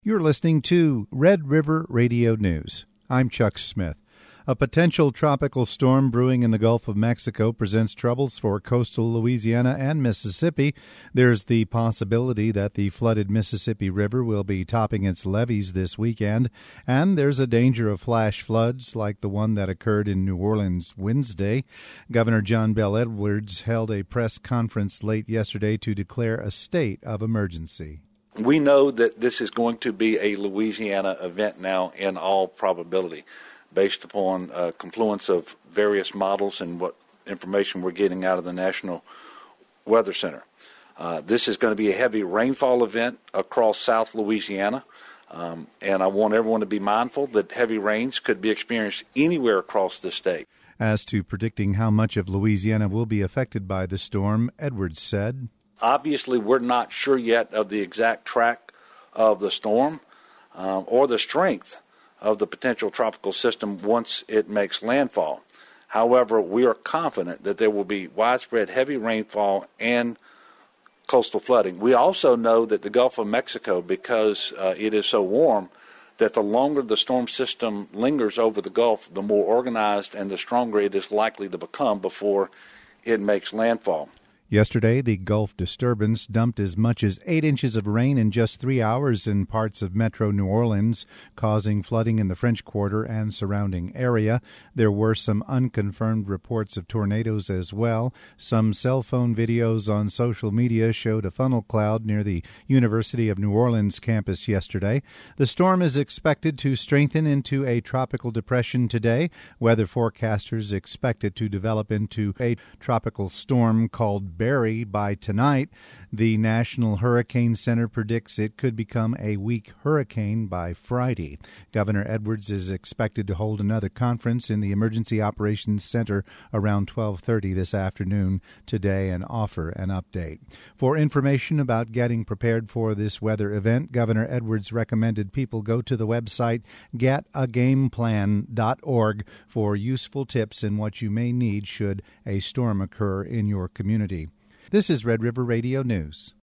You're listening to Red River Radio News. I'm Chuck Smith. A potential tropical storm brewing in the Gulf of Mexico presents troubles for coastal Louisiana and Mississippi. There's the possibility that the flooded Mississippi River will be topping its levees this weekend, and there's a danger of flash floods like the one that occurred in New Orleans Wednesday. Governor John Bel Edwards held a press conference late yesterday to declare a state of emergency. We know that this is going to be a Louisiana event now in all probability, based upon a confluence of various models and what information we're getting out of the National Weather Center. This is going to be a heavy rainfall event across South Louisiana, and I want everyone to be mindful that heavy rains could be experienced anywhere across the state. As to predicting how much of Louisiana will be affected by the storm, Edwards said, "Obviously, we're not sure yet of the exact track of the storm or the strength of the potential tropical system once it makes landfall. However, we are confident that there will be widespread heavy rainfall and coastal flooding. We also know that the Gulf of Mexico, because it is so warm, that the longer the storm system lingers over the Gulf, the more organized and the stronger it is likely to become before it makes landfall." Yesterday, the Gulf disturbance dumped as much as 8 inches of rain in just 3 hours in parts of metro New Orleans, causing flooding in the French Quarter and surrounding area. There were some unconfirmed reports of tornadoes as well. Some cell phone videos on social media showed a funnel cloud near the University of New Orleans campus yesterday. The storm is expected to strengthen into a tropical depression today. Weather forecasters expect it to develop into a tropical storm called Barry by tonight. The National Hurricane Center predicts it could become a weak hurricane by Friday. Governor Edwards is expected to hold another conference in the Emergency Operations Center around 12:30 this afternoon today and offer an update. For information about getting prepared for this weather event, Governor Edwards recommended people go to the website getagameplan.org for useful tips and what you may need should a storm occur in your community. This is Red River Radio News.